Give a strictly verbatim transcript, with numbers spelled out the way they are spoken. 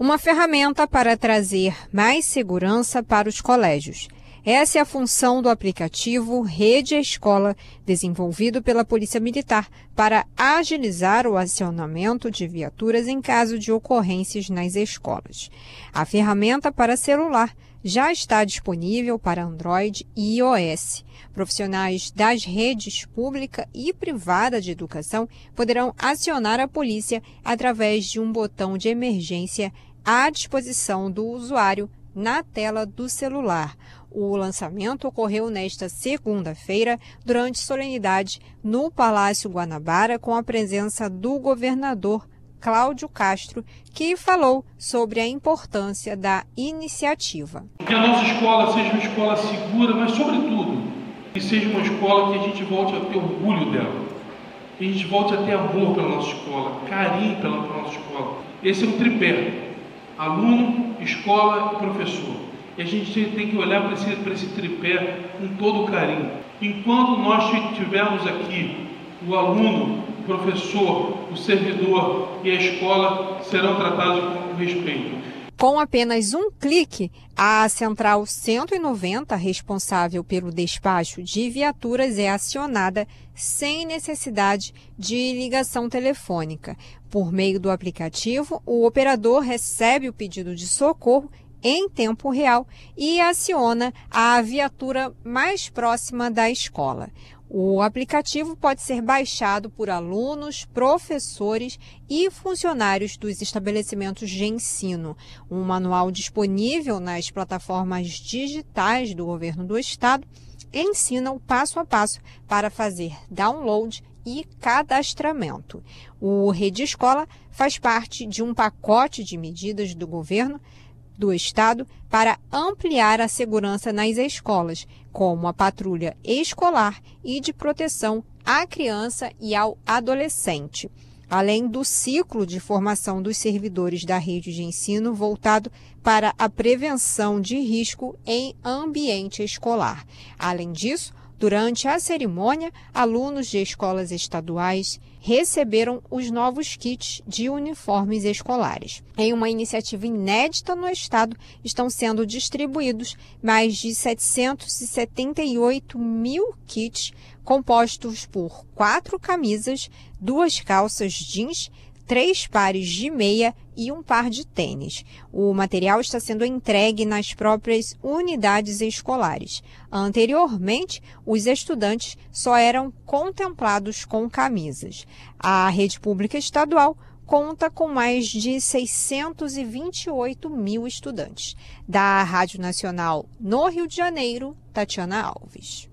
uma ferramenta para trazer mais segurança para os colégios. Essa é a função do aplicativo Rede Escola, desenvolvido pela Polícia Militar para agilizar o acionamento de viaturas em caso de ocorrências nas escolas. A ferramenta para celular já está disponível para Android e iOS. Profissionais das redes pública e privada de educação poderão acionar a polícia através de um botão de emergência à disposição do usuário na tela do celular. O lançamento ocorreu nesta segunda-feira, durante solenidade no Palácio Guanabara, com a presença do governador Cláudio Castro, que falou sobre a importância da iniciativa. Que a nossa escola seja uma escola segura, mas, sobretudo, que seja uma escola que a gente volte a ter orgulho dela, que a gente volte a ter amor pela nossa escola, carinho pela nossa escola. Esse é um tripé: aluno, escola e professor. E a gente tem que olhar para esse, para esse tripé com todo o carinho. Enquanto nós tivermos aqui o aluno, o professor, o servidor e a escola serão tratados com respeito. Com apenas um clique, a Central cento e noventa, responsável pelo despacho de viaturas, é acionada sem necessidade de ligação telefônica. Por meio do aplicativo, o operador recebe o pedido de socorro em tempo real e aciona a viatura mais próxima da escola. O aplicativo pode ser baixado por alunos, professores e funcionários dos estabelecimentos de ensino. Um manual disponível nas plataformas digitais do governo do estado ensina o passo a passo para fazer download e cadastramento. O Rede Escola faz parte de um pacote de medidas do governo do estado para ampliar a segurança nas escolas, como a patrulha escolar e de proteção à criança e ao adolescente, além do ciclo de formação dos servidores da rede de ensino voltado para a prevenção de risco em ambiente escolar. Além disso, durante a cerimônia, alunos de escolas estaduais receberam os novos kits de uniformes escolares. Em uma iniciativa inédita no estado, estão sendo distribuídos mais de setecentos e setenta e oito mil kits compostos por quatro camisas, duas calças jeans, três pares de meia e um par de tênis. O material está sendo entregue nas próprias unidades escolares. Anteriormente, os estudantes só eram contemplados com camisas. A rede pública estadual conta com mais de seiscentos e vinte e oito mil estudantes. Da Rádio Nacional no Rio de Janeiro, Tatiana Alves.